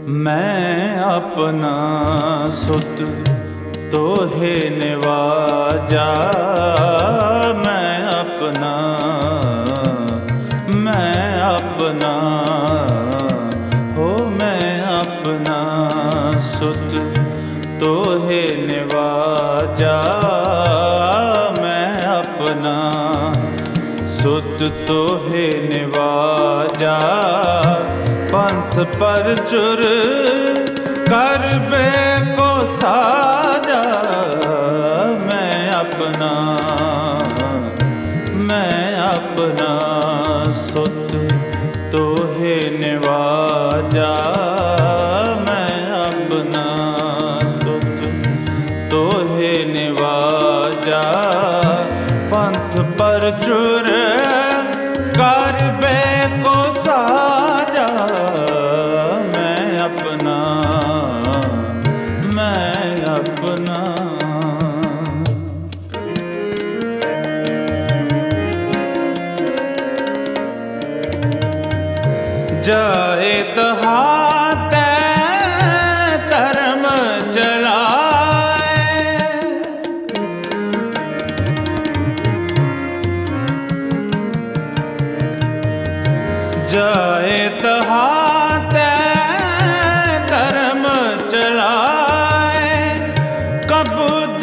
मैं अपना सुत तोहे निवाजा। मैं अपना हो मैं अपना सुत तोहे निवाजा। मैं अपना सुत तोहे निवाजा। पंथ पर चुर कर बे को साजा। मैं अपना सुत तोहे निवाजा। मैं अपना सुत तोहे निवाजा। पंथ पर चुर कर बे को साजा। मैं अपना जाए तहाते धर्म चलाए। जाए तहाते धर्म चलाए। कबूद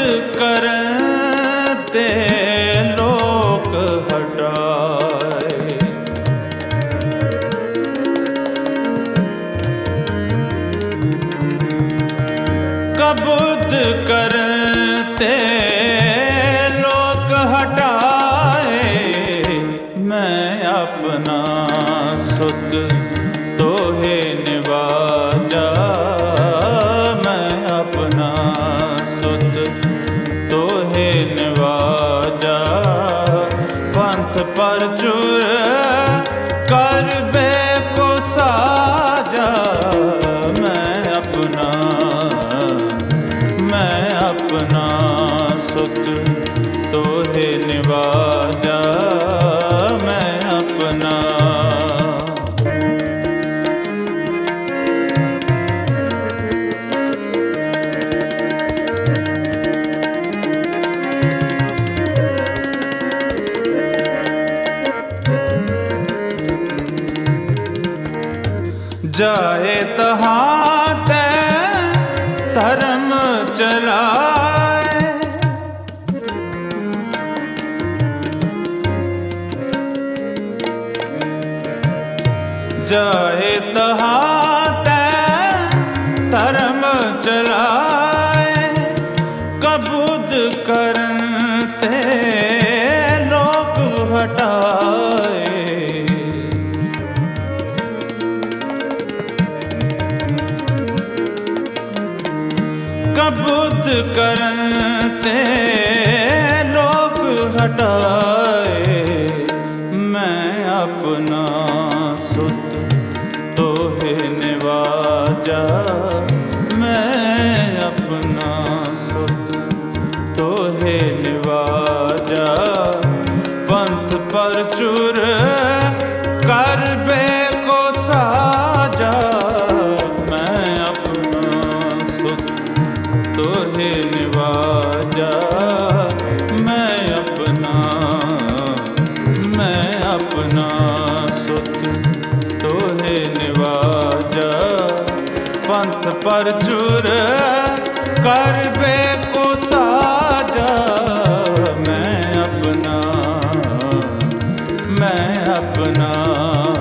करते लोक हटाए। कबूद करते लोक हटाए। मैं अपना सुत तोहे निवाजा। मैं अपना सुत तोहे निवाजा। पंथ पर चुर कर बे को साजा। मैं अपना सुत तोहे निवाजा। मैं अपना जाए तहाते धर्म चलाए। जाए तहाते धर्म चलाए। कबूद करते लोक हटाए। कबूद करते लोक हटाए। मैं अपना सुत तोहे निवाजा। मैं अपना सुत तोहे निवाजा। पंथ पर चुर कर बे को साजा। मैं अपना सुत तोहे निवाजा। मैं अपना सुत तोहे निवाजा। पंथ पर चुर कर बे को साजा। मैं अपना